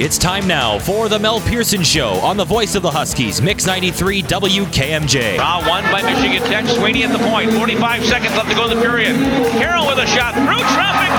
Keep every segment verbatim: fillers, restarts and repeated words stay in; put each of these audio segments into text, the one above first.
It's time now for the Mel Pearson Show on the voice of the Huskies, Mix ninety-three W K M J. Draw one by Michigan Tech. Sweeney at the point. forty-five seconds left to go in the period. Carroll with a shot through traffic.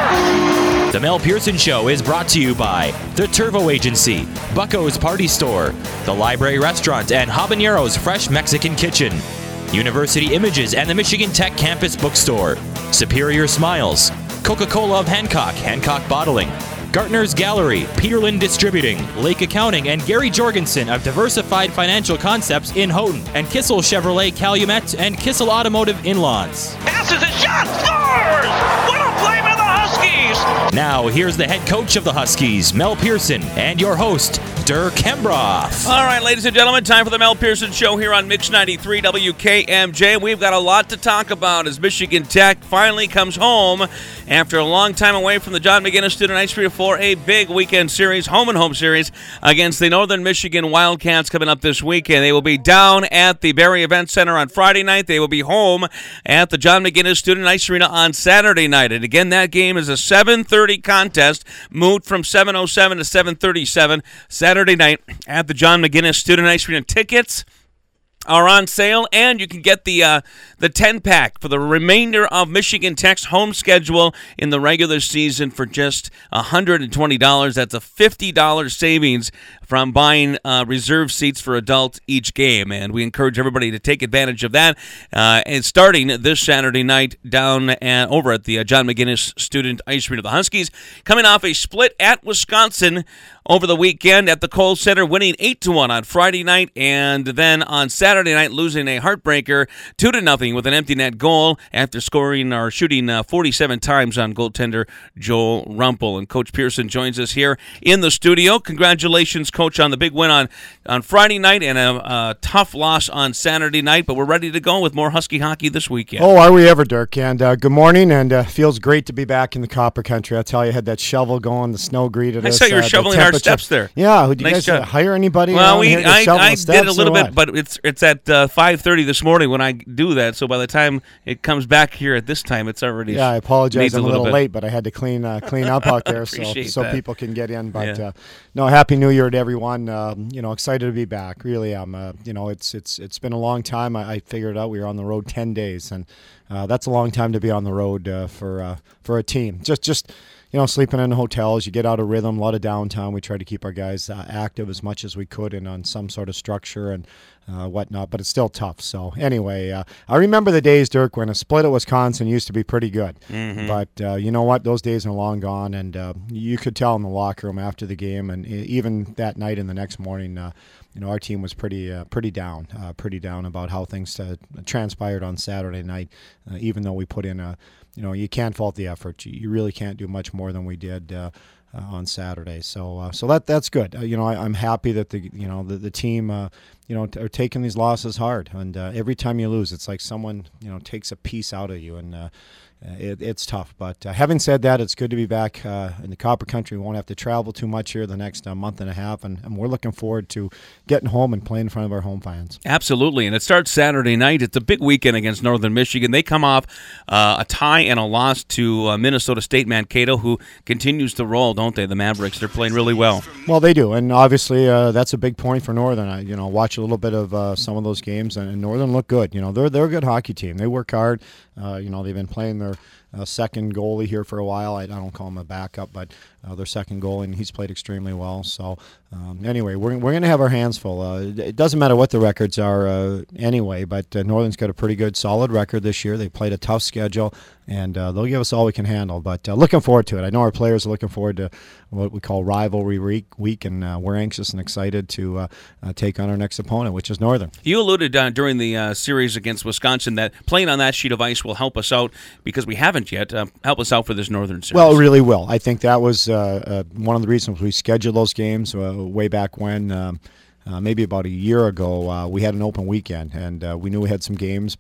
Scores! The Mel Pearson Show is brought to you by the Turvo Agency, Bucko's Party Store, the Library Restaurant, and Habanero's Fresh Mexican Kitchen, University Images and the Michigan Tech Campus Bookstore, Superior Smiles, Coca-Cola of Hancock, Hancock Bottling, Gartner's Gallery, Peterlin Distributing, Lake Accounting, and Gary Jorgensen of Diversified Financial Concepts in Houghton, and Kissel Chevrolet Calumet and Kissel Automotive in Lawrence. Passes a shot. Scores! What a play by the Huskies! Now, here's the head coach of the Huskies, Mel Pearson, and your host, Dirk Hembroth. All right, ladies and gentlemen, time for the Mel Pearson Show here on Mix ninety-three W K M J. We've got a lot to talk about as Michigan Tech finally comes home after a long time away from the John McGinnis Student Ice Arena for a big weekend series, home and home series, against the Northern Michigan Wildcats coming up this weekend. They will be down at the Barrie Event Center on Friday night. They will be home at the John McGinnis Student Ice Arena on Saturday night. And again, that game is a seven thirty contest, moved from seven oh seven to seven thirty-seven Saturday night at the John McGinnis Student Ice Arena. Tickets are on sale, and you can get the uh, the ten-pack for the remainder of Michigan Tech's home schedule in the regular season for just one hundred twenty dollars. That's a fifty dollars savings from buying uh, reserve seats for adults each game, and we encourage everybody to take advantage of that. Uh, and starting this Saturday night down at, over at the uh, John McGinnis Student Ice Arena. The Huskies coming off a split at Wisconsin over the weekend at the Kohl Center, winning eight to one on Friday night, and then on Saturday night losing a heartbreaker two to nothing with an empty net goal after scoring or shooting uh, forty-seven times on goaltender Joel Rumpel. And Coach Pearson joins us here in the studio. Congratulations, Coach, on the big win on, on Friday night and a, a tough loss on Saturday night, but we're ready to go with more Husky hockey this weekend. Oh, are we ever, Dirk? And uh, good morning, and uh, feels great to be back in the Copper Country. I tell you, I had that shovel going, the snow greeted I us. saw you were uh, shoveling our steps there. Yeah, did you Nice guys job. uh, hire anybody? Well, around we here to I, shovel I the steps did a little or bit, what? but it's it's at uh, five thirty this morning when I do that, so by the time it comes back here at this time, it's already Yeah, I apologize. needs I'm a little bit. late, but I had to clean uh, clean up out there so Appreciate so that. people can get in. But Yeah. uh, no, happy New Year to everyone. Um, you know, excited to be back. Really am. Uh, you know, it's it's it's been a long time. I, I figured out we were on the road ten days, and uh, that's a long time to be on the road uh, for uh, for a team. Just just. You know, sleeping in hotels, you get out of rhythm, a lot of downtime. We try to keep our guys uh, active as much as we could and on some sort of structure and uh, whatnot, but it's still tough. So anyway, uh, I remember the days, Dirk, when a split at Wisconsin used to be pretty good. Mm-hmm. But uh, you know what? Those days are long gone, and uh, you could tell in the locker room after the game and even that night and the next morning, uh, you know, our team was pretty uh, pretty down, uh, pretty down about how things uh, transpired on Saturday night, uh, even though we put in a You know, you can't fault the effort. You really can't do much more than we did uh, uh, on Saturday. So, uh, so that that's good. Uh, you know, I, I'm happy that the you know the the team uh, you know are taking these losses hard. And uh, every time you lose, it's like someone you know takes a piece out of you, and uh, it, it's tough. But uh, having said that, it's good to be back uh, in the Copper Country. We won't have to travel too much here the next uh, month and a half, and, and we're looking forward to getting home and playing in front of our home fans. Absolutely, and it starts Saturday night. It's a big weekend against Northern Michigan. They come off uh, a tie and a loss to uh, Minnesota State Mankato, who continues to roll, don't they? The Mavericks, they're playing really well. Well, they do, and obviously uh, that's a big point for Northern. I, you know, watch a little bit of uh, some of those games, and, and Northern look good. You know, they're they're a good hockey team. They work hard. Uh, you know, they've been playing their uh, second goalie here for a while. I, I don't call him a backup, but uh, their second goalie, and he's played extremely well. So um, anyway, we're we're going to have our hands full. Uh, it doesn't matter what the records are uh, anyway, but uh, Northern's got a pretty good, solid record this year. They played a tough schedule, and uh, they'll give us all we can handle. But uh, looking forward to it. I know our players are looking forward to what we call rivalry week, and uh, we're anxious and excited to uh, uh, take on our next opponent, which is Northern. You alluded uh, during the uh, series against Wisconsin that playing on that sheet of ice will help us out because we haven't yet. Uh, help us out for this Northern series. Well, it really will. I think that was uh, uh, one of the reasons we scheduled those games uh, way back when. Um, Uh, maybe about a year ago, uh, we had an open weekend, and uh, we knew we had some games, but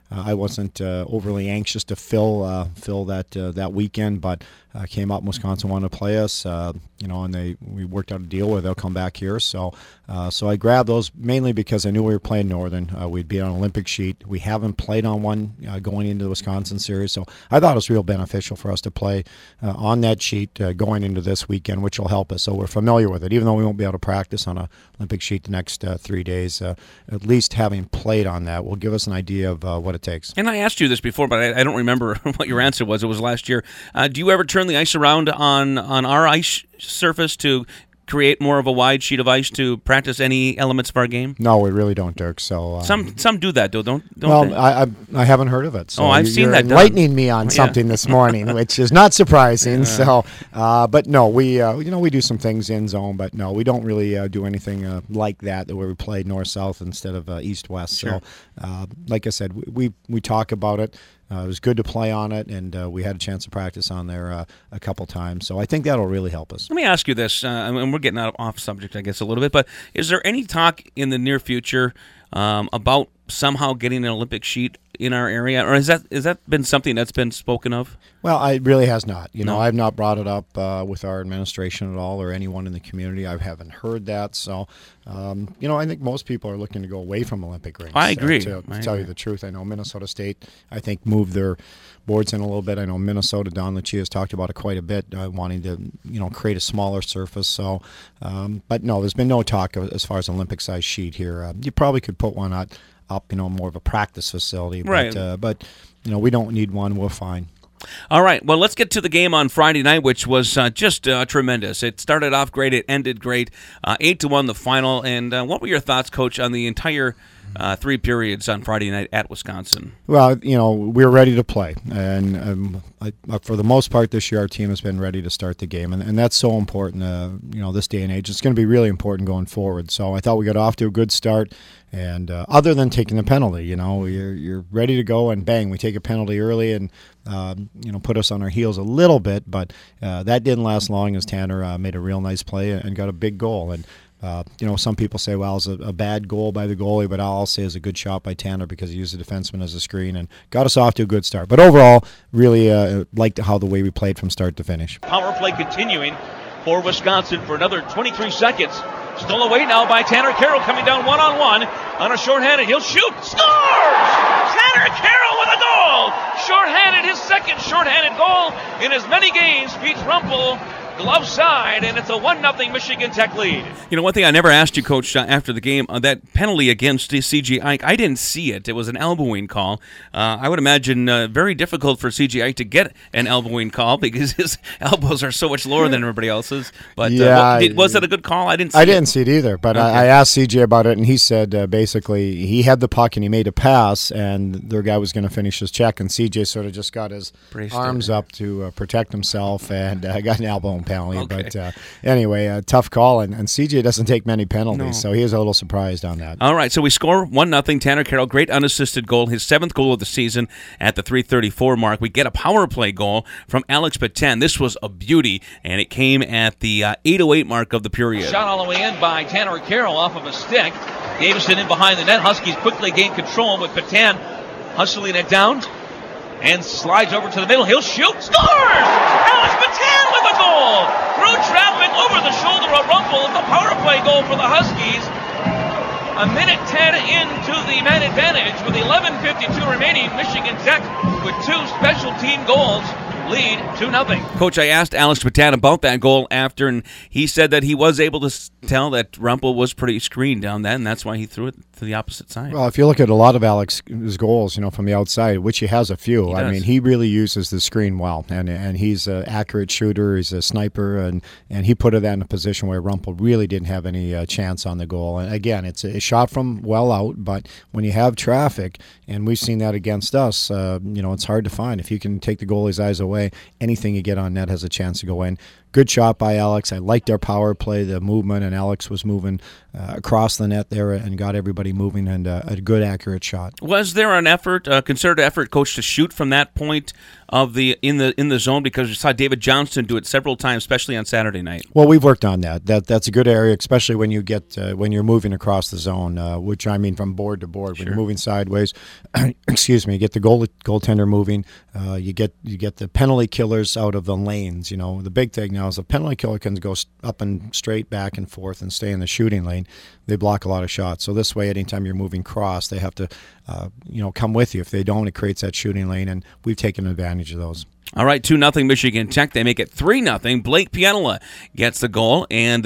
uh, I wasn't uh, overly anxious to fill uh, fill that uh, that weekend, but uh, came up. Wisconsin wanted to play us, uh, you know, and they we worked out a deal where they'll come back here. So uh, so I grabbed those mainly because I knew we were playing Northern. Uh, we'd be on an Olympic sheet. We haven't played on one uh, going into the Wisconsin series, so I thought it was real beneficial for us to play uh, on that sheet uh, going into this weekend, which will help us. So we're familiar with it, even though we won't be able to practice on a Olympic sheet the next uh, three days. Uh, at least having played on that will give us an idea of uh, what it takes. And I asked you this before, but I, I don't remember what your answer was. It was last year. Uh, do you ever turn the ice around on, on our ice surface to create more of a wide sheet of ice to practice any elements of our game? No, we really don't, Dirk. So um, some some do that, though. Don't don't well, they? I, I I haven't heard of it. So oh, I've you're seen that. Enlightening done. me on Yeah. something this morning, which is not surprising. Yeah. So, uh, but no, we uh, you know we do some things in zone, but no, we don't really uh, do anything uh, like that. Where we play north south instead of uh, east west. Sure. So, uh, like I said, we we, we talk about it. Uh, it was good to play on it, and uh, we had a chance to practice on there uh, a couple times. So I think that'll really help us. Let me ask you this, uh, and we're getting out of, off subject, I guess, a little bit, but is there any talk in the near future um, about somehow getting an Olympic sheet in our area, or has that has that been something that's been spoken of? Well, it really has not. You know, No. I've not brought it up uh, with our administration at all or anyone in the community. I haven't heard that. So, um, you know, I think most people are looking to go away from Olympic rinks. I agree. Uh, to to I tell agree. you the truth, I know Minnesota State, I think, moved their boards in a little bit. I know Minnesota, Don Lucia has talked about it quite a bit, uh, wanting to, you know, create a smaller surface. So, um, but no, there's been no talk of, as far as Olympic-sized sheet here. Uh, you probably could put one out, up, you know, more of a practice facility. Right. But, uh, but, you know, we don't need one. We're fine. All right, well, let's get to the game on Friday night, which was uh, just uh, tremendous. It started off great, it ended great, uh, eight to one the final. And uh, what were your thoughts, Coach, on the entire uh, three periods on Friday night at Wisconsin? Well, you know, we were ready to play, and um, I, for the most part this year, our team has been ready to start the game, and, and that's so important. Uh, you know, this day and age, it's going to be really important going forward. So I thought we got off to a good start, and uh, other than taking the penalty, you know, you're you're ready to go, and bang, we take a penalty early, and um, you know, put us on our heels a little bit, but uh, that didn't last long as Tanner uh, made a real nice play and got a big goal. And Uh, you know, some people say, well, it's a, a bad goal by the goalie, but I'll say it's a good shot by Tanner because he used the defenseman as a screen and got us off to a good start. But overall, really uh, liked how the way we played from start to finish. Power play continuing for Wisconsin for another twenty-three seconds. Still away now by Tanner Carroll coming down one-on-one on a shorthanded. He'll shoot. Scores! Tanner Carroll with a goal! Shorthanded, his second shorthanded goal in as many games. Beats Rumpel. Glove side, and it's a one nothing Michigan Tech lead. You know, one thing I never asked you, Coach, uh, after the game, uh, that penalty against C J Ike, I didn't see it. It was an elbowing call. Uh, I would imagine uh, very difficult for C J Ike to get an elbowing call because his elbows are so much lower than everybody else's. But yeah, uh, what, did, was it a good call? I didn't see I it. didn't see it either, but Okay. I, I asked C J about it, and he said uh, basically he had the puck and he made a pass, and their guy was going to finish his check, and C J sort of just got his Braced arms it. up to uh, protect himself and uh, got an elbow penalty. Okay. But uh, anyway, a tough call, and, and C J doesn't take many penalties, No. so he was a little surprised on that. All right, so we score one nothing. Tanner Carroll, great unassisted goal, his seventh goal of the season at the three thirty-four mark. We get a power play goal from Alex Patan. This was a beauty, and it came at the uh, eight oh eight mark of the period. Shot all the way in by Tanner Carroll off of a stick. Davison in behind the net. Huskies quickly gain control with Patan hustling it down and slides over to the middle. He'll shoot. Scores! Alex Patan with a goal! Through traffic over the shoulder of Rumpel. The power play goal for the Huskies. A minute ten into the man advantage with eleven fifty-two remaining. Michigan Tech with two special team goals lead two nothing. Coach, I asked Alex Patan about that goal after, and he said that he was able to s- tell that Rumpel was pretty screened down that, and that's why he threw it to the opposite side. Well, if you look at a lot of Alex's goals, you know, from the outside, which he has a few, He I does. mean, he really uses the screen well, and and he's an accurate shooter, he's a sniper, and, and he put that in a position where Rumpel really didn't have any uh, chance on the goal. And again, it's a shot from well out, but when you have traffic, and we've seen that against us, uh, you know, it's hard to find. If you can take the goalie's eyes away, anything you get on net has a chance to go in. good shot by Alex. I liked our power play, the movement, and Alex was moving uh, across the net there and got everybody moving, and uh, a good, accurate shot. Was there an effort, a concerted effort, Coach, to shoot from that point of the in the in the zone? Because we saw David Johnston do it several times, especially on Saturday night. Well, we've worked on that. That that's a good area, especially when you get uh, when you're moving across the zone, uh, which I mean from board to board. Sure. When you're moving sideways, excuse me, you get the goal goaltender moving. Uh, you get you get the penalty killers out of the lanes. You know, the big thing now is the penalty killer can go up and straight back and forth and stay in the shooting lane. They block a lot of shots. So this way, anytime you're moving cross, they have to, uh, you know, come with you. If they don't, it creates that shooting lane, and we've taken advantage of those. All right, two nothing Michigan Tech. They make it three nothing. Blake Pianola gets the goal, and